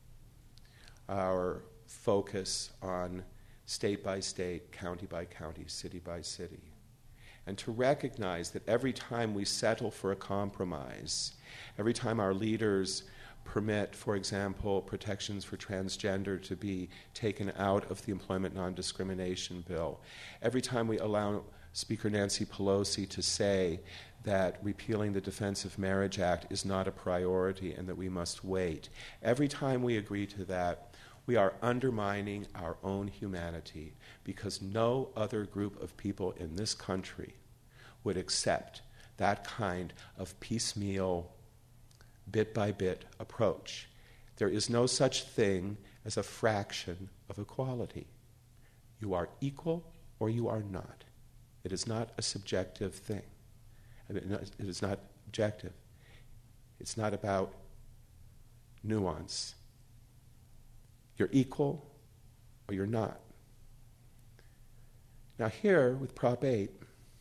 our focus on state by state, county by county, city by city, and to recognize that every time we settle for a compromise, every time our leaders permit, for example, protections for transgender to be taken out of the Employment Non-Discrimination Bill, every time we allow Speaker Nancy Pelosi to say that repealing the Defense of Marriage Act is not a priority and that we must wait. Every time we agree to that, we are undermining our own humanity, because no other group of people in this country would accept that kind of piecemeal, bit-by-bit approach. There is no such thing as a fraction of equality. You are equal or you are not. It is not a subjective thing. It is not objective. It's not about nuance. You're equal or you're not. Now here, with Prop eight,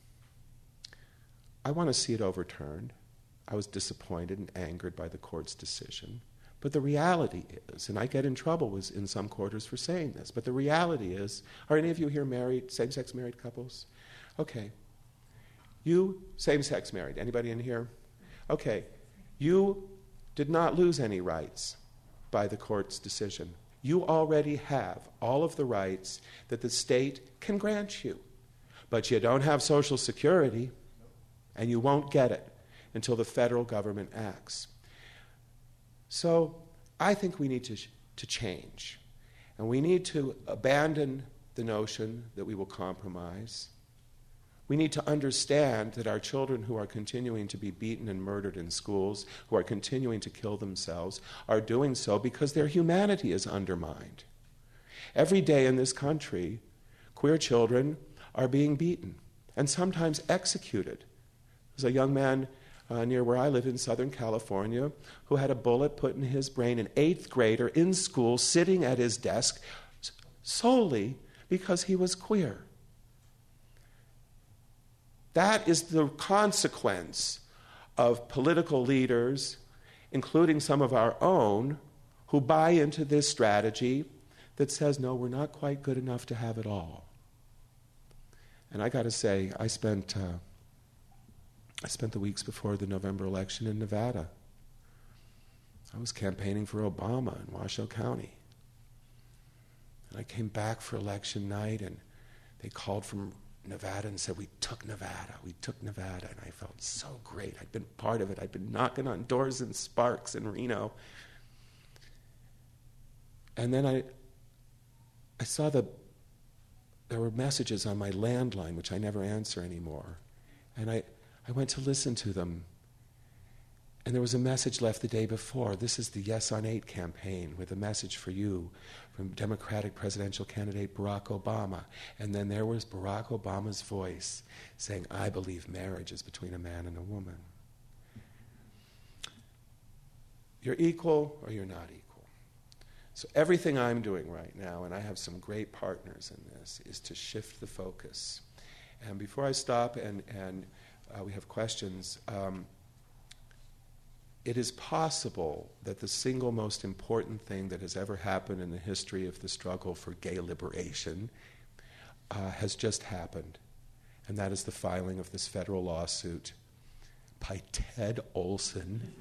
I want to see it overturned. I was disappointed and angered by the court's decision. But the reality is, and I get in trouble with, in some quarters for saying this, but the reality is, are any of you here married, same-sex married couples? Okay. You, same-sex married. Anybody in here? Okay. You did not lose any rights by the court's decision. You already have all of the rights that the state can grant you. But you don't have Social Security, and you won't get it until the federal government acts. So I think we need to, to change. And we need to abandon the notion that we will compromise. We need to understand that our children who are continuing to be beaten and murdered in schools, who are continuing to kill themselves, are doing so because their humanity is undermined. Every day in this country, queer children are being beaten and sometimes executed. There's a young man uh, near where I live in Southern California who had a bullet put in his brain, an eighth grader in school sitting at his desk solely because he was queer. That is the consequence of political leaders, including some of our own, who buy into this strategy that says, no, we're not quite good enough to have it all. And I got to say, I spent uh, I spent the weeks before the November election in Nevada. I was campaigning for Obama in Washoe County. And I came back for election night, and they called from Nevada and said, we took Nevada, we took Nevada, and I felt so great. I'd been part of it. I'd been knocking on doors in Sparks and Reno. And then I I saw the, there were messages on my landline, which I never answer anymore. And I, I went to listen to them. And there was a message left the day before. This is the Yes on eight campaign with a message for you from Democratic presidential candidate Barack Obama. And then there was Barack Obama's voice saying, I believe marriage is between a man and a woman. You're equal or you're not equal. So everything I'm doing right now, and I have some great partners in this, is to shift the focus. And before I stop and, and uh, we have questions, um, it is possible that the single most important thing that has ever happened in the history of the struggle for gay liberation uh, has just happened, and that is the filing of this federal lawsuit by Ted Olson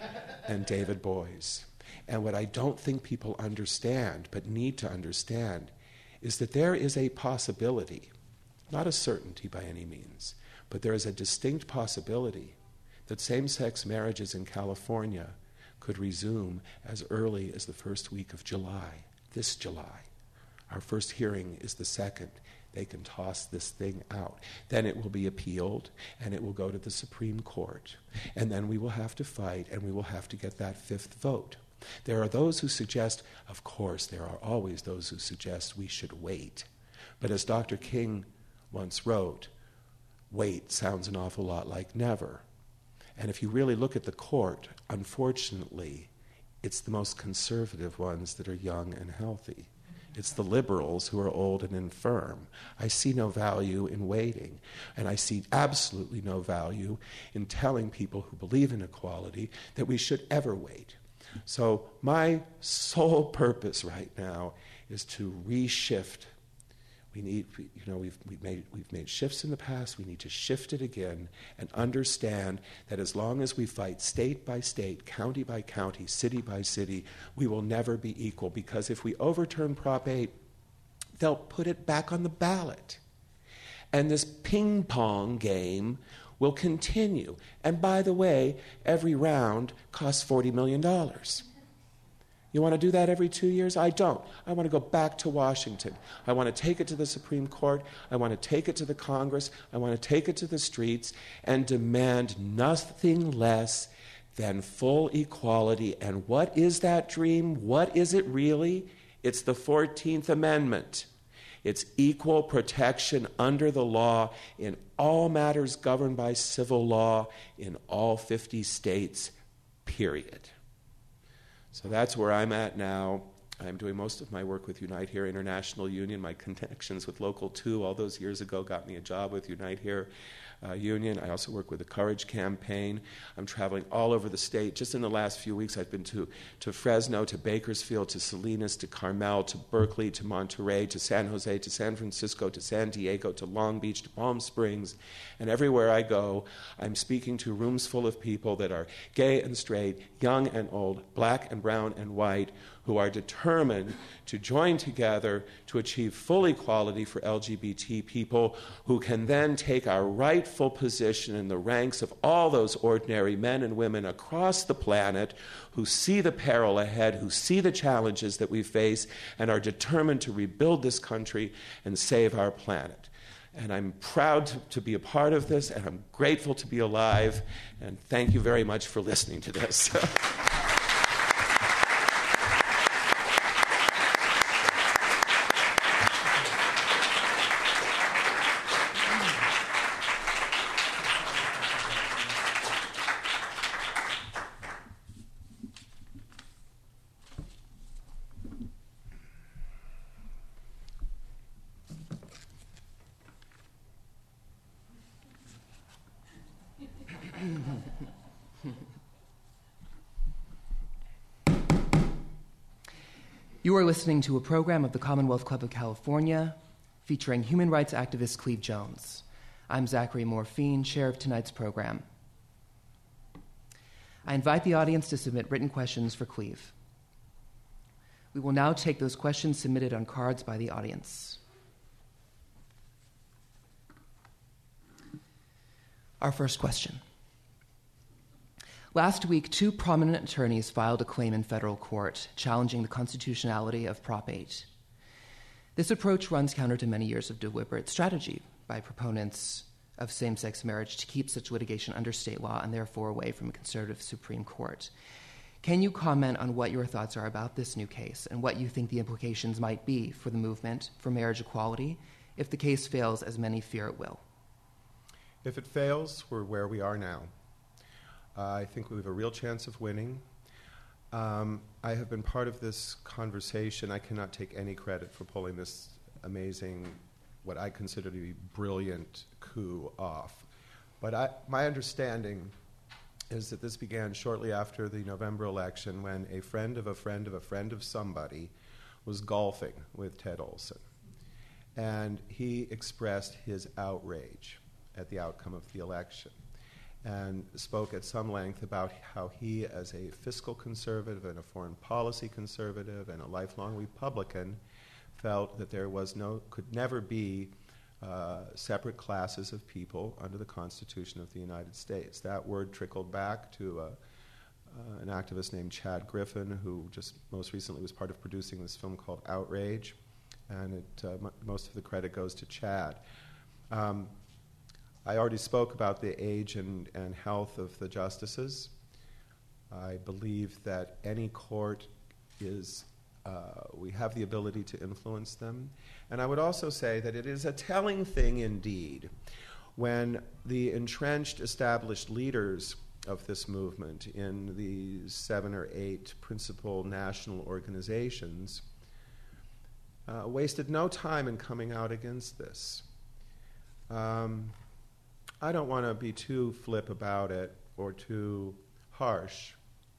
and David Boies. And what I don't think people understand, but need to understand, is that there is a possibility, not a certainty by any means, but there is a distinct possibility that same-sex marriages in California could resume as early as the first week of July, this July. Our first hearing is the second. They can toss this thing out. Then it will be appealed, and it will go to the Supreme Court. And then we will have to fight, and we will have to get that fifth vote. There are those who suggest, of course, there are always those who suggest we should wait. But as Doctor King once wrote, wait sounds an awful lot like never. And if you really look at the court, unfortunately, it's the most conservative ones that are young and healthy. It's the liberals who are old and infirm. I see no value in waiting, and I see absolutely no value in telling people who believe in equality that we should ever wait. So my sole purpose right now is to reshift. We need, you know, we've, we've, made, we've made shifts in the past. We need to shift it again and understand that as long as we fight state by state, county by county, city by city, we will never be equal. Because if we overturn Prop eight, they'll put it back on the ballot. And this ping-pong game will continue. And by the way, every round costs forty million dollars. You want to do that every two years? I don't. I want to go back to Washington. I want to take it to the Supreme Court. I want to take it to the Congress. I want to take it to the streets and demand nothing less than full equality. And what is that dream? What is it really? It's the fourteenth Amendment. It's equal protection under the law in all matters governed by civil law in all fifty states, period. So that's where I'm at now. I'm doing most of my work with Unite Here International Union. My connections with Local two all those years ago got me a job with Unite Here uh, Union. I also work with the Courage Campaign. I'm traveling all over the state. Just in the last few weeks, I've been to, to Fresno, to Bakersfield, to Salinas, to Carmel, to Berkeley, to Monterey, to San Jose, to San Francisco, to San Diego, to Long Beach, to Palm Springs. And everywhere I go, I'm speaking to rooms full of people that are gay and straight, young and old, black and brown and white, who are determined to join together to achieve full equality for L G B T people, who can then take our rightful position in the ranks of all those ordinary men and women across the planet who see the peril ahead, who see the challenges that we face, and are determined to rebuild this country and save our planet. And I'm proud to, to be a part of this, and I'm grateful to be alive, and thank you very much for listening to this. You are listening to a program of the Commonwealth Club of California featuring human rights activist Cleve Jones. I'm Zachary Morphine, chair of tonight's program. I invite the audience to submit written questions for Cleve. We will now take those questions submitted on cards by the audience. Our first question. Last week, two prominent attorneys filed a claim in federal court challenging the constitutionality of Prop eight. This approach runs counter to many years of deliberate strategy by proponents of same-sex marriage to keep such litigation under state law and therefore away from a conservative Supreme Court. Can you comment on what your thoughts are about this new case and what you think the implications might be for the movement for marriage equality if the case fails, as many fear it will? If it fails, we're where we are now. Uh, I think we have a real chance of winning. Um, I have been part of this conversation. I cannot take any credit for pulling this amazing, what I consider to be brilliant coup off. But I, my understanding is that this began shortly after the November election when a friend of a friend of a friend of somebody was golfing with Ted Olson. And he expressed his outrage at the outcome of the election and spoke at some length about how he, as a fiscal conservative and a foreign policy conservative and a lifelong Republican, felt that there was no, could never be uh, separate classes of people under the Constitution of the United States. That word trickled back to uh, uh, an activist named Chad Griffin, who just most recently was part of producing this film called Outrage, and it, uh, m- most of the credit goes to Chad. Um, I already spoke about the age and, and health of the justices. I believe that any court is, uh, we have the ability to influence them. And I would also say that it is a telling thing indeed when the entrenched established leaders of this movement in the seven or eight principal national organizations uh, wasted no time in coming out against this. Um, I don't want to be too flip about it or too harsh,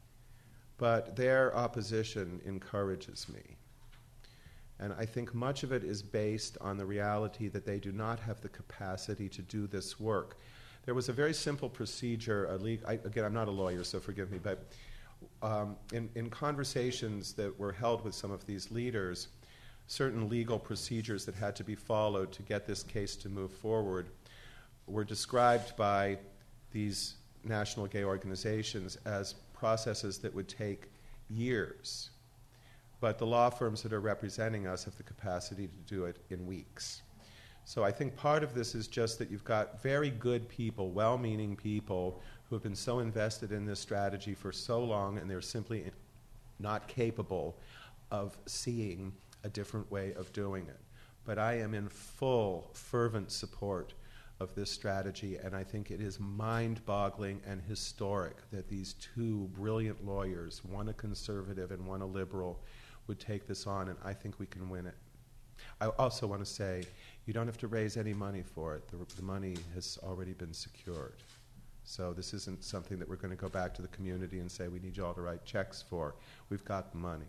but their opposition encourages me. And I think much of it is based on the reality that they do not have the capacity to do this work. There was a very simple procedure, a le- I, again, I'm not a lawyer, so forgive me, but um, in, in conversations that were held with some of these leaders, certain legal procedures that had to be followed to get this case to move forward were described by these national gay organizations as processes that would take years. But the law firms that are representing us have the capacity to do it in weeks. So I think part of this is just that you've got very good people, well-meaning people, who have been so invested in this strategy for so long, and they're simply not capable of seeing a different way of doing it. But I am in full, fervent support of this strategy, and I think it is mind-boggling and historic that these two brilliant lawyers, one a conservative and one a liberal, would take this on, and I think we can win it. I also want to say, you don't have to raise any money for it. The, the money has already been secured. So this isn't something that we're going to go back to the community and say, we need you all to write checks for. We've got the money.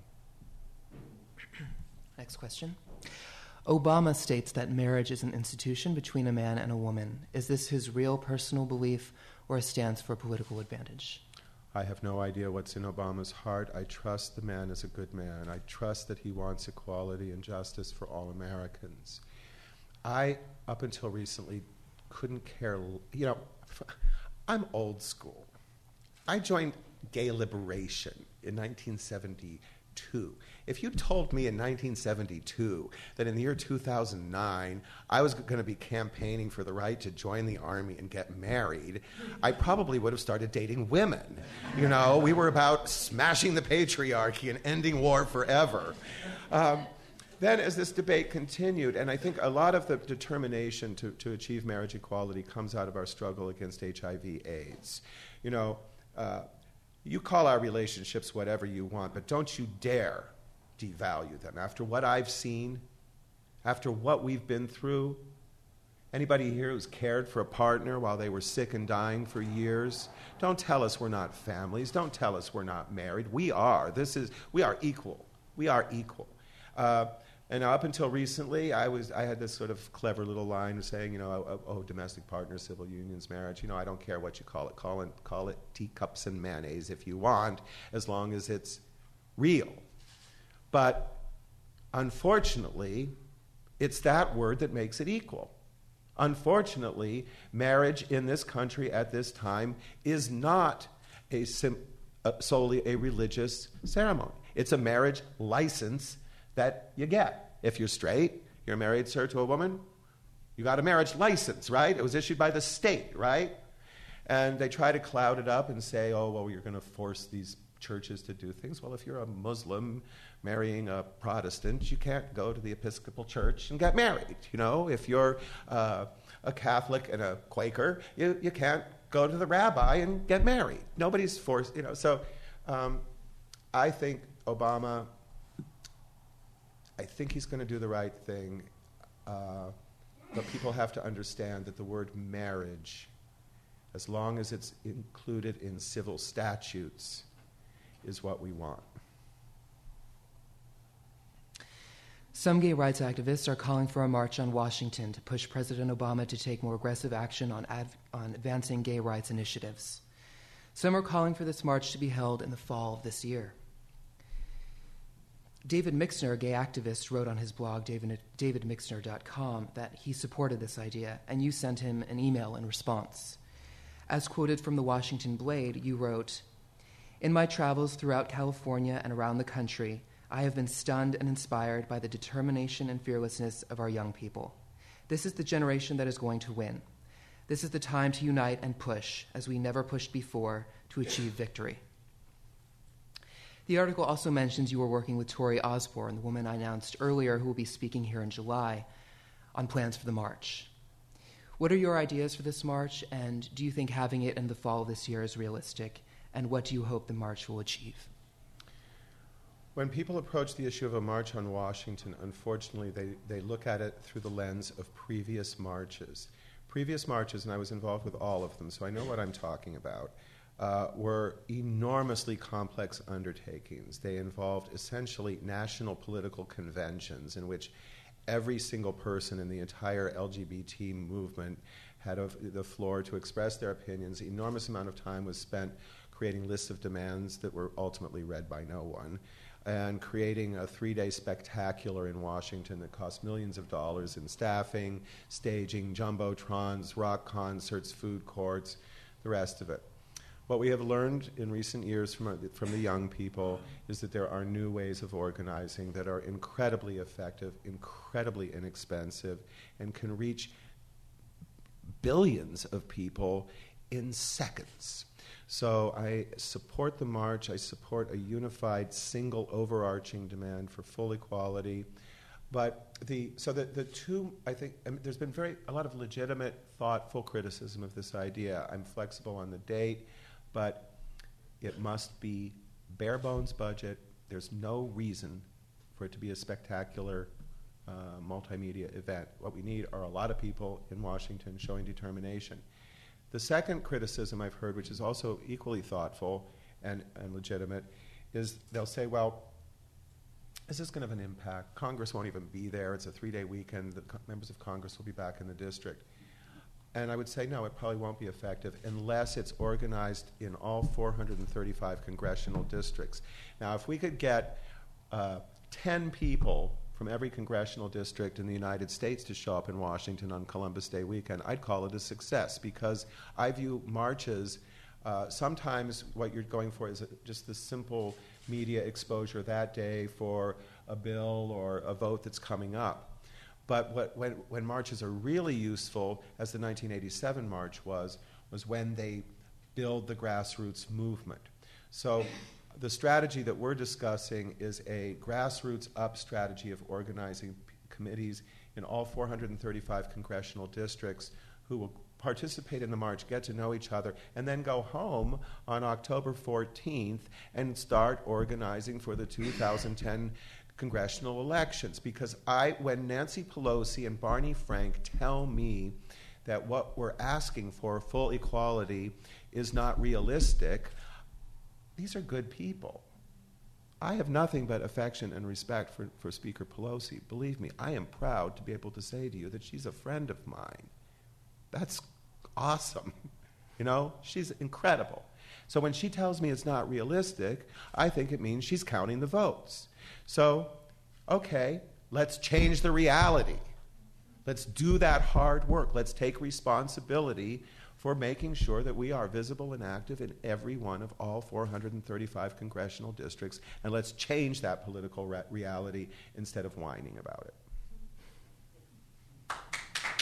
Next question. Obama states that marriage is an institution between a man and a woman. Is this his real personal belief or a stance for political advantage? I have no idea what's in Obama's heart. I trust the man is a good man. I trust that he wants equality and justice for all Americans. I, up until recently, couldn't care. You know, I'm old school. I joined Gay Liberation in nineteen seventy-two. If you told me in nineteen seventy-two that in the year two thousand nine I was going to be campaigning for the right to join the army and get married, I probably would have started dating women. You know, we were about smashing the patriarchy and ending war forever. Um, then as this debate continued, and I think a lot of the determination to, to achieve marriage equality comes out of our struggle against H I V AIDS. You know, uh, you call our relationships whatever you want, but don't you dare devalue them. After what I've seen, after what we've been through, anybody here who's cared for a partner while they were sick and dying for years, don't tell us we're not families. Don't tell us we're not married. We are. This is, we are equal. We are equal. Uh, and up until recently, I was I had this sort of clever little line saying, you know, oh, oh, domestic partners, civil unions, marriage. You know, I don't care what you call it. Call it, call it teacups and mayonnaise if you want, as long as it's real. But unfortunately, it's that word that makes it equal. Unfortunately, marriage in this country at this time is not a sim- uh, solely a religious ceremony. It's a marriage license that you get. If you're straight, you're married, sir, to a woman, You got a marriage license, right? It was issued by the state, right? And they try to cloud it up and say, oh, well, you're going to force these churches to do things. Well, if you're a Muslim marrying a Protestant, you can't go to the Episcopal Church and get married. You know, if you're uh, a Catholic and a Quaker, you, you can't go to the rabbi and get married. Nobody's forced, you know. So um, I think Obama, I think he's going to do the right thing. Uh, but people have to understand that the word marriage, as long as it's included in civil statutes, is what we want. Some gay rights activists are calling for a march on Washington to push President Obama to take more aggressive action on, adv- on advancing gay rights initiatives. Some are calling for this march to be held in the fall of this year. David Mixner, a gay activist, wrote on his blog, david, david mixner dot com, that he supported this idea, and you sent him an email in response. As quoted from the Washington Blade, you wrote, "In my travels throughout California and around the country, I have been stunned and inspired by the determination and fearlessness of our young people. This is the generation that is going to win. This is the time to unite and push, as we never pushed before, to achieve victory." The article also mentions you were working with Tori Osborne, the woman I announced earlier who will be speaking here in July, on plans for the march. What are your ideas for this march, and do you think having it in the fall of this year is realistic, and what do you hope the march will achieve? When people approach the issue of a march on Washington, unfortunately, they, they look at it through the lens of previous marches. Previous marches, and I was involved with all of them, so I know what I'm talking about, uh, were enormously complex undertakings. They involved essentially national political conventions in which every single person in the entire L G B T movement had a, the floor to express their opinions. An enormous amount of time was spent creating lists of demands that were ultimately read by no one, and creating a three-day spectacular in Washington that cost millions of dollars in staffing, staging, jumbotrons, rock concerts, food courts, the rest of it. What we have learned in recent years from, from the young people is that there are new ways of organizing that are incredibly effective, incredibly inexpensive, and can reach billions of people in seconds. So I support the march. I support a unified, single, overarching demand for full equality. But the so the, the two, I think, I mean, there's been very a lot of legitimate, thoughtful criticism of this idea. I'm flexible on the date, but it must be bare bones budget. There's no reason for it to be a spectacular uh, multimedia event. What we need are a lot of people in Washington showing determination. The second criticism I've heard, which is also equally thoughtful and, and legitimate, is they'll say, well, is this going to have an impact? Congress won't even be there. It's a three-day weekend. The co- members of Congress will be back in the district. And I would say, no, it probably won't be effective unless it's organized in all four hundred thirty-five congressional districts. Now, if we could get uh, ten people from every congressional district in the United States to show up in Washington on Columbus Day weekend, I'd call it a success, because I view marches, uh, sometimes what you're going for is a, just the simple media exposure that day for a bill or a vote that's coming up. But what, when, when marches are really useful, as the nineteen eighty-seven march was, was when they build the grassroots movement. So the strategy that we're discussing is a grassroots up strategy of organizing p- committees in all four hundred thirty-five congressional districts who will participate in the march, get to know each other, and then go home on October fourteenth and start organizing for the two thousand ten congressional elections. Because I, when Nancy Pelosi and Barney Frank tell me that what we're asking for, full equality, is not realistic, these are good people. I have nothing but affection and respect for, for Speaker Pelosi. Believe me, I am proud to be able to say to you that she's a friend of mine. That's awesome. You know, she's incredible. So when she tells me it's not realistic, I think it means she's counting the votes. So, okay, let's change the reality. Let's do that hard work. Let's take responsibility for making sure that we are visible and active in every one of all four hundred thirty-five congressional districts, and let's change that political re- reality instead of whining about it.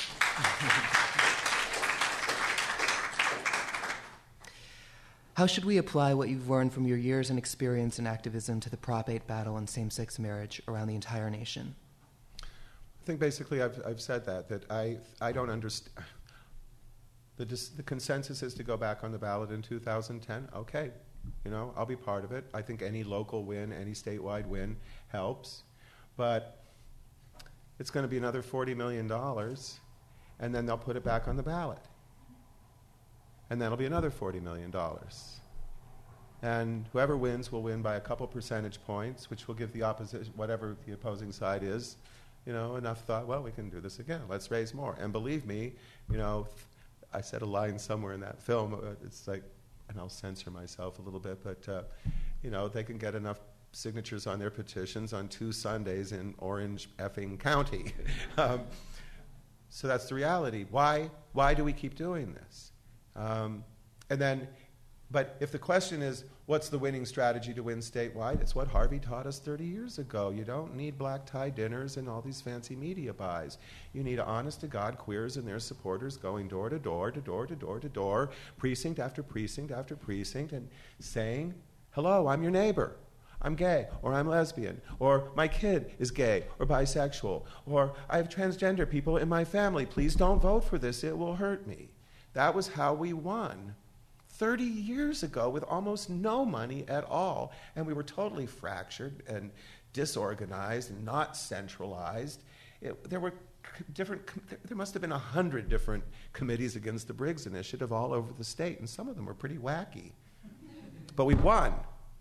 How should we apply what you've learned from your years and experience in activism to the Prop eight battle and same-sex marriage around the entire nation? I think basically I've, I've said that, that I, I don't understand. The, dis- the consensus is to go back on the ballot in two thousand ten. Okay, you know, I'll be part of it. I think any local win, any statewide win helps. But it's going to be another forty million dollars, and then they'll put it back on the ballot. And that'll be another forty million dollars. And whoever wins will win by a couple percentage points, which will give the opposition, whatever the opposing side is, you know, enough thought, well, we can do this again. Let's raise more. And believe me, you know, I said a line somewhere in that film. Uh, it's like, and I'll censor myself a little bit, but, uh, you know, they can get enough signatures on their petitions on two Sundays in Orange effing County. um, so that's the reality. Why, why do we keep doing this? Um, and then, but if the question is, what's the winning strategy to win statewide? It's what Harvey taught us thirty years ago. You don't need black tie dinners and all these fancy media buys. You need honest-to-God queers and their supporters going door to door, to door, to door, to door, precinct after precinct after precinct, and saying, hello, I'm your neighbor. I'm gay, or I'm lesbian, or my kid is gay or bisexual, or I have transgender people in my family. Please don't vote for this. It will hurt me. That was how we won thirty years ago with almost no money at all. And we were totally fractured and disorganized and not centralized. It, there were different, there must have been a hundred different committees against the Briggs Initiative all over the state, and some of them were pretty wacky. But we won.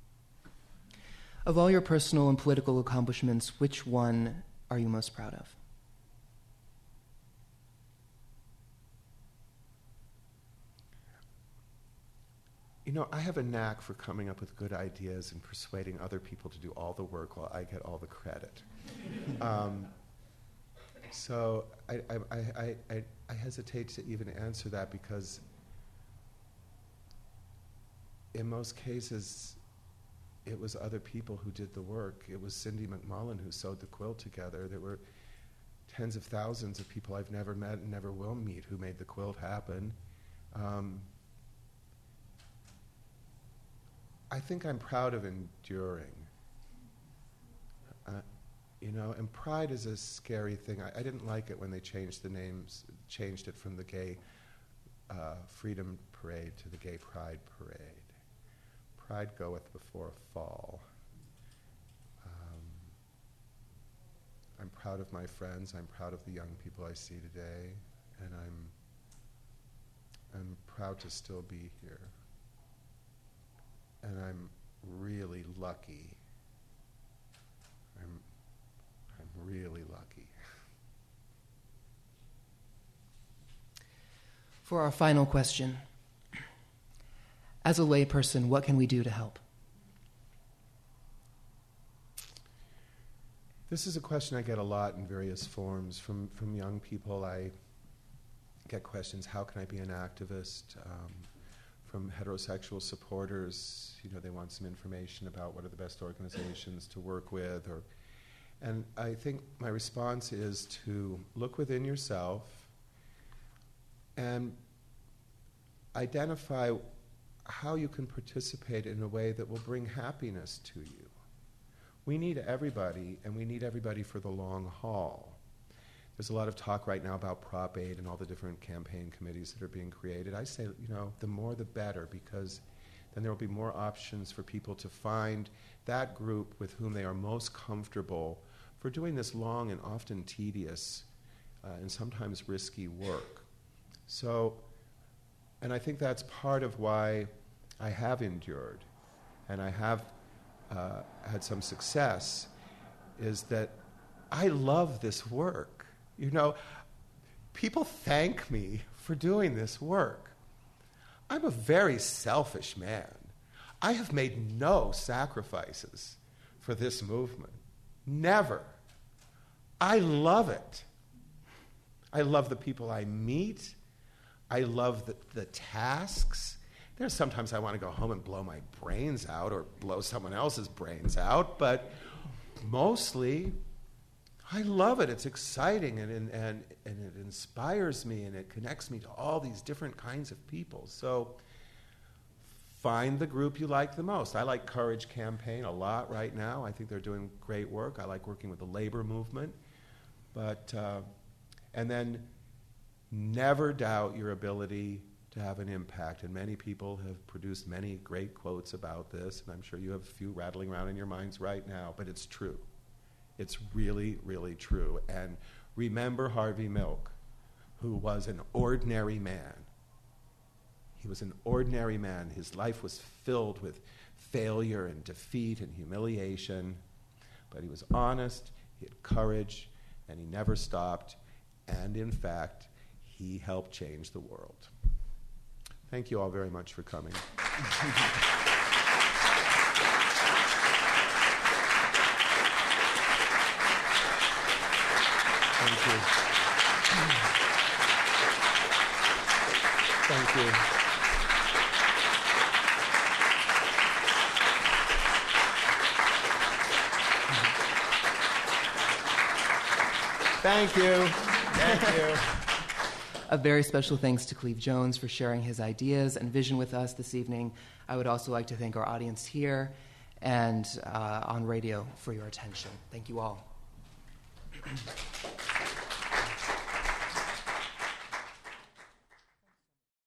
Of all your personal and political accomplishments, which one are you most proud of? You know, I have a knack for coming up with good ideas and persuading other people to do all the work while I get all the credit. um, so I, I, I, I, I hesitate to even answer that because in most cases, it was other people who did the work. It was Cindy McMullen who sewed the quilt together. There were tens of thousands of people I've never met and never will meet who made the quilt happen. Um, I think I'm proud of enduring. Uh, you know, and pride is a scary thing. I, I didn't like it when they changed the names, changed it from the Gay uh, Freedom Parade to the Gay Pride Parade. Pride goeth before a fall. Um, I'm proud of my friends. I'm proud of the young people I see today, and I'm I'm proud to still be here. And I'm really lucky. I'm, I'm really lucky. For our final question, as a layperson, what can we do to help? This is a question I get a lot in various forms. From, from young people, I get questions, how can I be an activist? Um, From heterosexual supporters, you know, they want some information about what are the best organizations to work with. Or, and I think my response is to look within yourself and identify how you can participate in a way that will bring happiness to you. We need everybody, and we need everybody for the long haul. There's a lot of talk right now about Prop eight and all the different campaign committees that are being created. I say, you know, the more the better, because then there will be more options for people to find that group with whom they are most comfortable for doing this long and often tedious uh, and sometimes risky work. So, and I think that's part of why I have endured and I have uh, had some success, is that I love this work. You know, people thank me for doing this work. I'm a very selfish man. I have made no sacrifices for this movement. Never. I love it. I love the people I meet. I love the, the tasks. There's sometimes I want to go home and blow my brains out or blow someone else's brains out, but mostly I love it. It's exciting, and, and, and, and it inspires me, and it connects me to all these different kinds of people. So find the group you like the most. I like Courage Campaign a lot right now. I think they're doing great work. I like working with the labor movement. But, uh, and then never doubt your ability to have an impact. And many people have produced many great quotes about this, and I'm sure you have a few rattling around in your minds right now, but it's true. It's really, really true. And remember Harvey Milk, who was an ordinary man. He was an ordinary man. His life was filled with failure and defeat and humiliation, but he was honest, he had courage, and he never stopped. And in fact, he helped change the world. Thank you all very much for coming. Thank you. Thank you. Thank you. Thank you. A very special thanks to Cleve Jones for sharing his ideas and vision with us this evening. I would also like to thank our audience here and uh, on radio for your attention. Thank you all.